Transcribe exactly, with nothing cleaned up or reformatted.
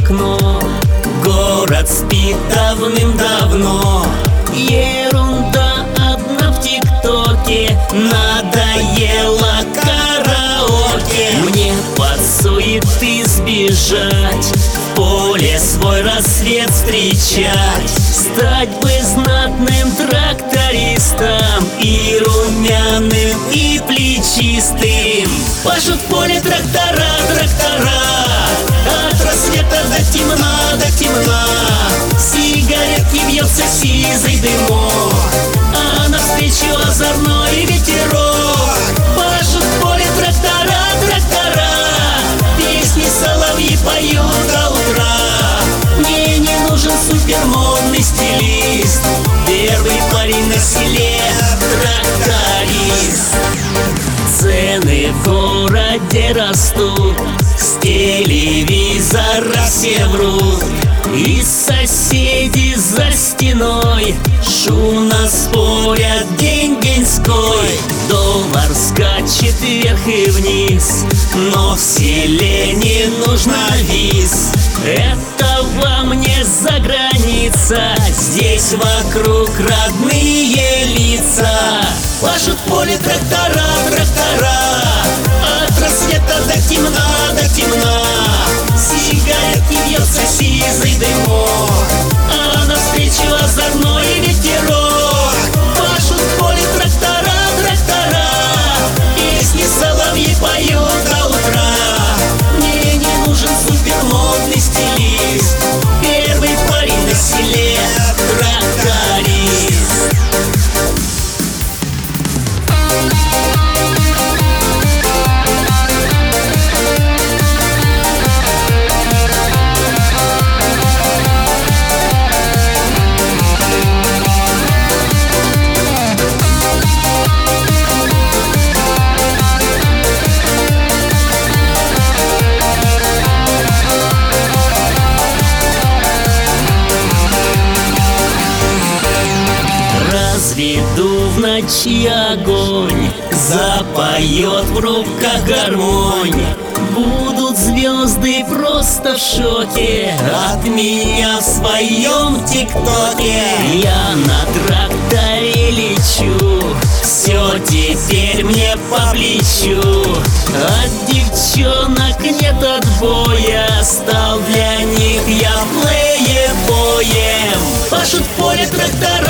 окно. Город спит давным-давно. Ерунда одна в ТикТоке, надоело караоке. Мне под суеты сбежать, в поле свой рассвет встречать, стать бы знатным трактористом, и румяным, и плечистым. Пашут в поле трактора, трактора, от рассвета до темна, до темна. Сигаретки бьется сизый дымок, а навстречу озорной ветерок. Пашут в поле трактора, трактора, песни соловьи поют до утра. Мне не нужен супермодный стилист, первый парень на селе тракторист. Цены в городе растут, с телевизора все врут, и соседи за стеной шумно спорят день-деньской. Доллар скачет вверх и вниз, но в селе не нужно виз. Это вам не за граница, здесь вокруг родные лица. Пашут в поле трактора, трактора, от рассвета до темна, до темна. Сигаретки бьется сизый дымок, а навстречу озорной ветерок. Пашут в поле трактора, трактора, песни соловьи поют до утра. Мне не нужен супермодный стилист, первый парень на селе тракторист. Разведу в ночи огонь, запоет в руках гармонь. Будут звезды просто в шоке от меня в своем ТикТоке. Я на тракторе лечу, все теперь мне по плечу. От девчонок нет отбоя, стал для них я плеебоем. Пашут в поле трактора,